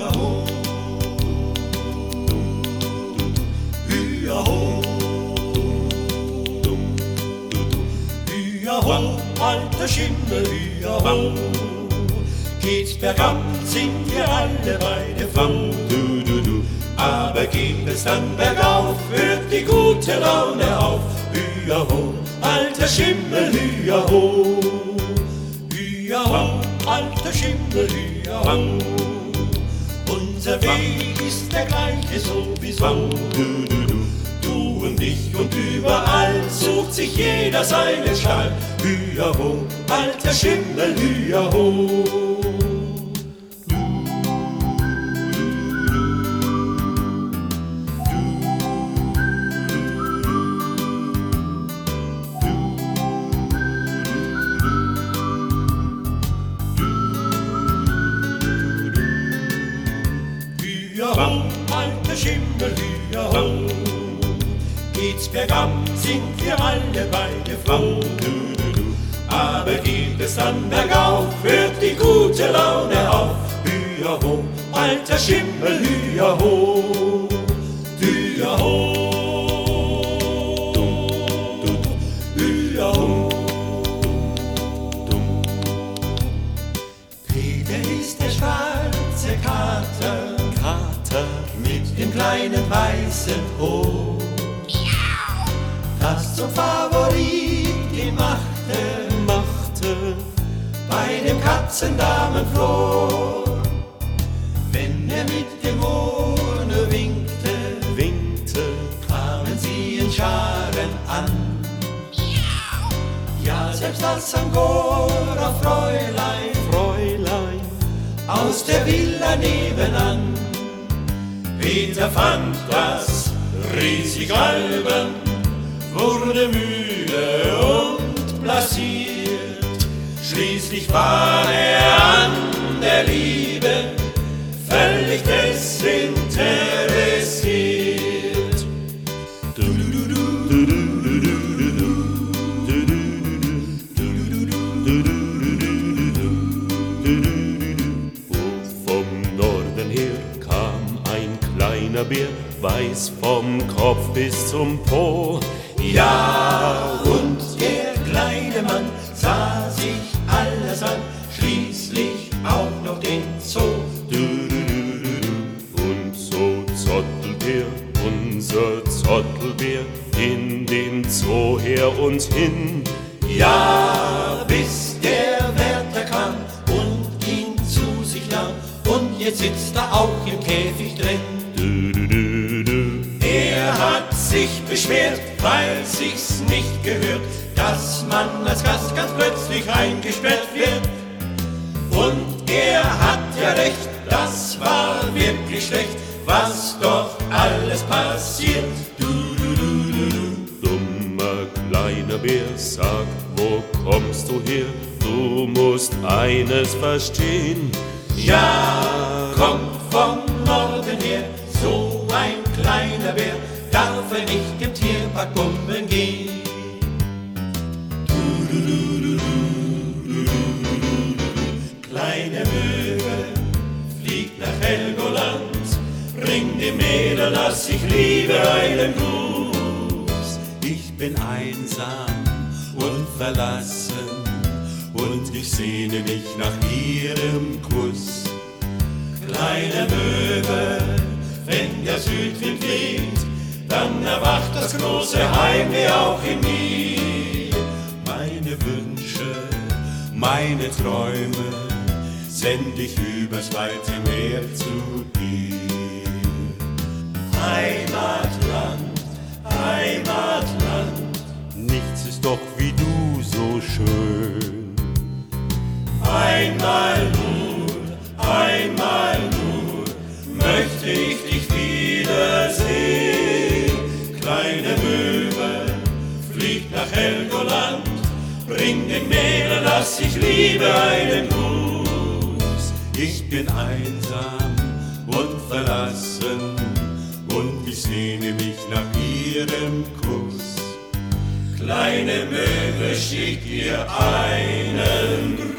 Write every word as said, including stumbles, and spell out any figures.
Hüa-ho, Hüa-ho, Hüa-ho, alter Schimmel, Hüa-ho. Geht's bergab, sind wir alle beide froh. Du, du, du. Aber geht es dann bergauf, hört die gute Laune auf. Hüa-ho, alter Schimmel, Hüa-ho, Hüa-ho, alter Schimmel, Hüa-ho. Unser Weg ist der gleiche sowieso. Du, du, du, du und ich und überall sucht sich jeder seinen Stall. Hüa-ho, alter Schimmel, Hüa-ho. Hüa-ho, alter Schimmel, Hüa-ho. Geht's bergab, sind wir alle beide froh. Du, du, du. Aber geht es dann bergauf, hört die gute Laune auf. Hüa-ho, alter Schimmel, Hüa-ho, Hüa-ho, Hüa-ho. Peter ist der schwarze Kater mit dem kleinen weißen Ohr, das zum Favorit ihn machte, machte bei dem Katzendamenfloh. Wenn er mit dem Ohr nur winkte, winkte, kamen sie in Scharen an. Ja, selbst das Angora-Fräulein, Fräulein aus der Villa nebenan. Peter fand das riesig albern, wurde müde und blasiert. Schließlich war er an der Liebe völlig desinteressiert. Vom Norden her kam ein kleiner Bär, weiß vom Kopf bis zum Po. Ja, und der kleine Mann sah sich alles an, schließlich auch noch den Zoo. Und so zottelt er, unser Zottelbär, in den Zoo her und hin. Ja, bis der Wärter kam und ihn zu sich nahm, und jetzt sitzt er auch im Käfig drin. Er hat sich beschwert, weil sich's nicht gehört, dass man als Gast ganz plötzlich eingesperrt wird. Und er hat ja recht, das war wirklich schlecht, was doch alles passiert. Du, du, du, du, du. Dummer kleiner Bär, sag, wo kommst du her? Du musst eines verstehen. Ja, kommt vom Norden her, so ein kleiner Bär, darf er nicht im Tierpark bummeln gehen. Du, du, du, du, du, du, du, du. Kleine Möwe, fliegt nach Helgoland, bring dem Mädel, das ich liebe, einen Gruß. Ich bin einsam und verlassen, und ich sehne mich nach ihrem Kuss. Kleine Möwe, wenn der Südwind weht, dann erwacht das große Heimweh auch in mir. Meine Wünsche, meine Träume send ich übers weite Meer zu dir. Heimatland, Heimatland, Nichts ist doch wie du so schön. einmal nur, einmal nur möchte ich dich wiedersehen. Kleine Möwe, flieg nach Helgoland, bring den Mädel, das ich liebe, einen Gruß. Ich bin einsam und verlassen, und ich sehne mich nach ihrem Kuss. Kleine Möwe, schick ihr einen Gruß.